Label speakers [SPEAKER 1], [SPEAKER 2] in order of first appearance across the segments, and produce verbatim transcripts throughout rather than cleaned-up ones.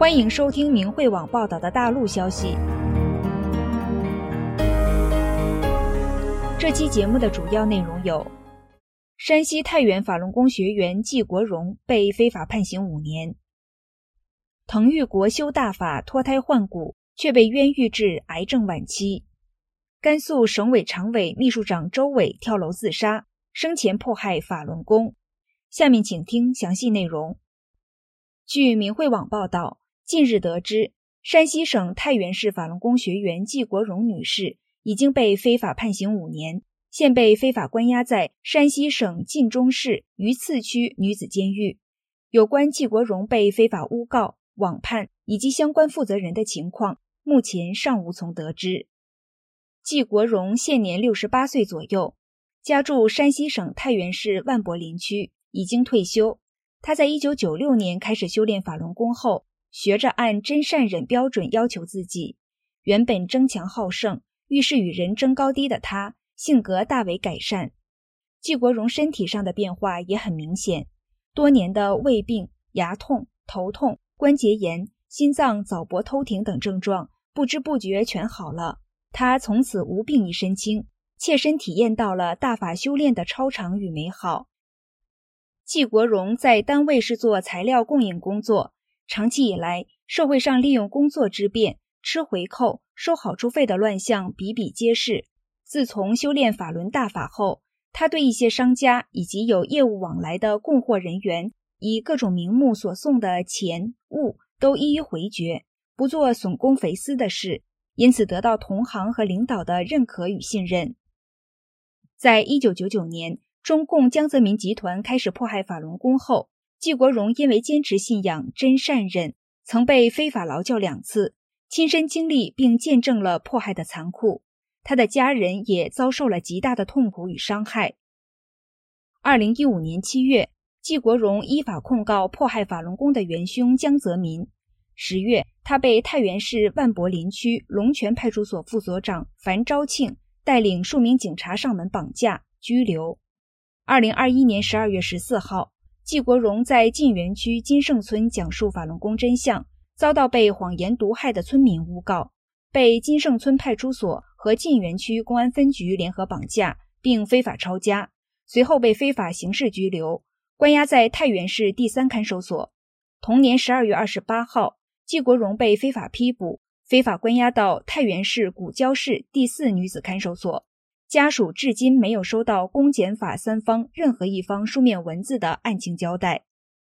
[SPEAKER 1] 欢迎收听明慧网报道的大陆消息。这期节目的主要内容有：山西太原法轮功学员纪国荣被非法判刑五年；滕玉国修大法脱胎换骨，却被冤狱致癌症晚期；甘肃省委常委秘书长周伟跳楼自杀，生前迫害法轮功。下面请听详细内容。据明慧网报道，近日得知，山西省太原市法轮功学员纪国荣女士已经被非法判刑五年，现被非法关押在山西省晋中市榆次区女子监狱。有关纪国荣被非法诬告、网判以及相关负责人的情况，目前尚无从得知。纪国荣现年六十八岁左右，家住山西省太原市万柏林区，已经退休。他在一九九六年开始修炼法轮功后，学着按真善忍标准要求自己。原本争强好胜、遇事与人争高低的他，性格大为改善。纪国荣身体上的变化也很明显，多年的胃病、牙痛、头痛、关节炎、心脏早搏偷停等症状，不知不觉全好了。他从此无病一身轻，切身体验到了大法修炼的超常与美好。纪国荣在单位是做材料供应工作，长期以来，社会上利用工作之便、吃回扣、收好处费的乱象比比皆是。自从修炼法轮大法后，他对一些商家以及有业务往来的供货人员，以各种名目所送的钱物都一一回绝，不做损公肥私的事，因此得到同行和领导的认可与信任。在一九九九年，中共江泽民集团开始迫害法轮功后，纪国荣因为坚持信仰真善忍，曾被非法劳教两次，亲身经历并见证了迫害的残酷。他的家人也遭受了极大的痛苦与伤害。二零一五年七月，纪国荣依法控告迫害法轮功的元凶江泽民。十月，他被太原市万柏林区龙泉派出所副所长樊昭庆带领数名警察上门绑架、拘留。二零二一年十二月十四号，纪国荣在晋源区金盛村讲述法轮功真相，遭到被谎言毒害的村民诬告，被金盛村派出所和晋源区公安分局联合绑架并非法抄家，随后被非法刑事拘留，关押在太原市第三看守所。同年十二月二十八号，纪国荣被非法批捕，非法关押到太原市古郊市第四女子看守所。家属至今没有收到公检法三方任何一方书面文字的案情交代。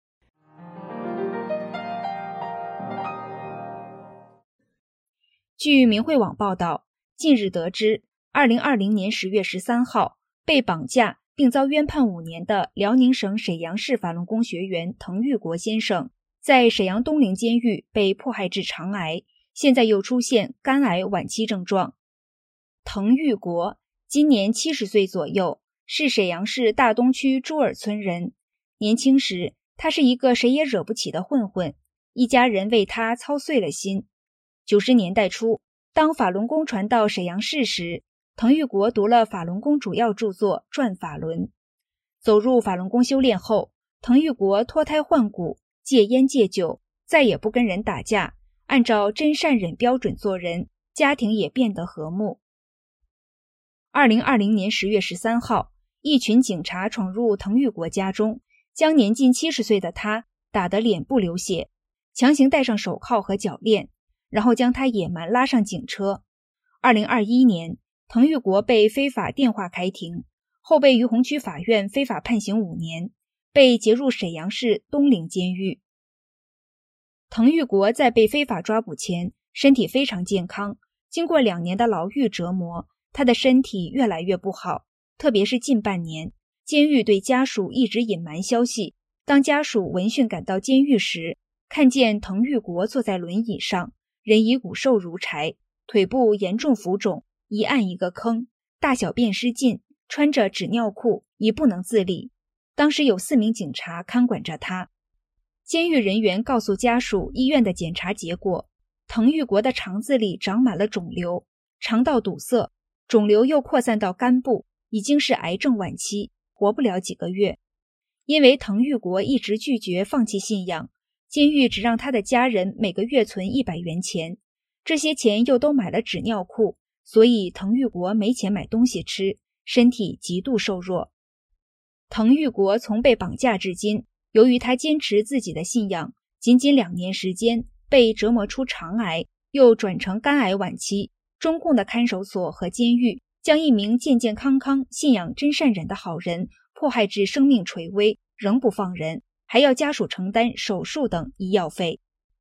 [SPEAKER 1] 据明慧网报道，近日得知，二零二零年十月十三号，被绑架并遭冤判五年的辽宁省沈阳市法轮功学员滕玉国先生，在沈阳东陵监狱被迫害致肠癌，现在又出现肝癌晚期症状。滕玉国今年七十岁左右，是沈阳市大东区朱尔村人。年轻时，他是一个谁也惹不起的混混，一家人为他操碎了心。九十年代初，当法轮功传到沈阳市时，滕玉国读了法轮功主要著作《转法轮》。走入法轮功修炼后，滕玉国脱胎换骨，戒烟戒酒，再也不跟人打架，按照真善忍标准做人，家庭也变得和睦。二零二零年十月十三号，一群警察闯入滕玉国家中，将年近七十岁的他打得脸部流血，强行戴上手铐和脚链，然后将他野蛮拉上警车。二零二一年，滕玉国被非法电话开庭，后被于洪区法院非法判刑五年，被劫入沈阳市东陵监狱。滕玉国在被非法抓捕前，身体非常健康，经过两年的牢狱折磨，他的身体越来越不好，特别是近半年，监狱对家属一直隐瞒消息。当家属闻讯赶到监狱时，看见滕玉国坐在轮椅上，人已骨瘦如柴，腿部严重浮肿，一按一个坑，大小便失禁，穿着纸尿裤，已不能自理。当时有四名警察看管着他。监狱人员告诉家属医院的检查结果，滕玉国的肠子里长满了肿瘤，肠道堵塞，肿瘤又扩散到肝部，已经是癌症晚期，活不了几个月。因为滕玉国一直拒绝放弃信仰， 监狱只让他的家人每个月存一百元钱，这些钱又都买了纸尿裤，所以滕玉国没钱买东西吃，身体极度瘦弱。滕玉国从被绑架至今，由于他坚持自己的信仰，仅仅两年时间被折磨出肠癌，又转成肝癌晚期。中共的看守所和监狱将一名健健康康、信仰真善忍的好人迫害至生命垂危，仍不放人，还要家属承担手术等医药费。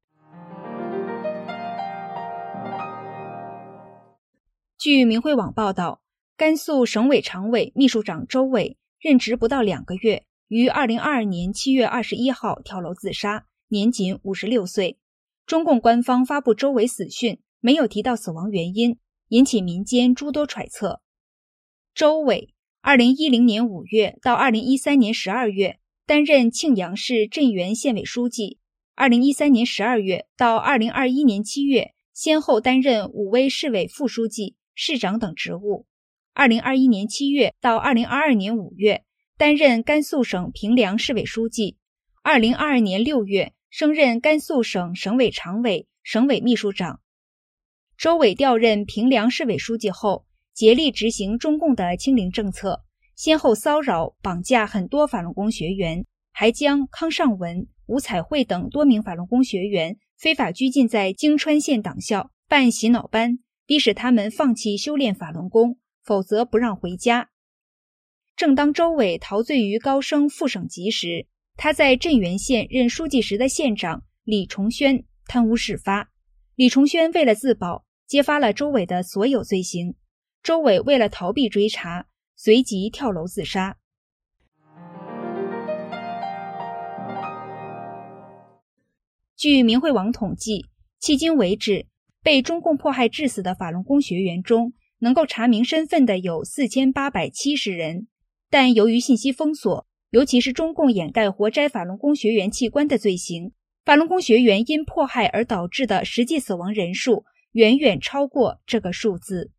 [SPEAKER 1] 据明慧网报道，甘肃省委常委秘书长周伟任职不到两个月，于二零二二年七月二十一号跳楼自杀，年仅五十六岁。中共官方发布周伟死讯，没有提到死亡原因，引起民间诸多揣测。周伟二零一零年五月到二零一三年十二月担任庆阳市镇原县委书记，二零一三年十二月到二零二一年七月先后担任武威市委副书记、市长等职务。二零二一年七月到二零二二年五月担任甘肃省平凉市委书记，二零二二年六月升任甘肃省省委常委、省委秘书长。周伟调任平凉市委书记后，竭力执行中共的清零政策，先后骚扰、绑架很多法轮功学员，还将康尚文、吴彩慧等多名法轮功学员非法拘禁在京川县党校办洗脑班，逼使他们放弃修炼法轮功，否则不让回家。正当周伟陶醉于高升副省级时，他在镇原县任书记时的县长李崇轩贪污事发。李崇轩为了自保，揭发了周伟的所有罪行。周伟为了逃避追查，随即跳楼自杀。据明慧网统计，迄今为止，被中共迫害致死的法轮功学员中，能够查明身份的有四千八百七十人，但由于信息封锁，尤其是中共掩盖活摘法轮功学员器官的罪行，法轮功学员因迫害而导致的实际死亡人数远远超过这个数字。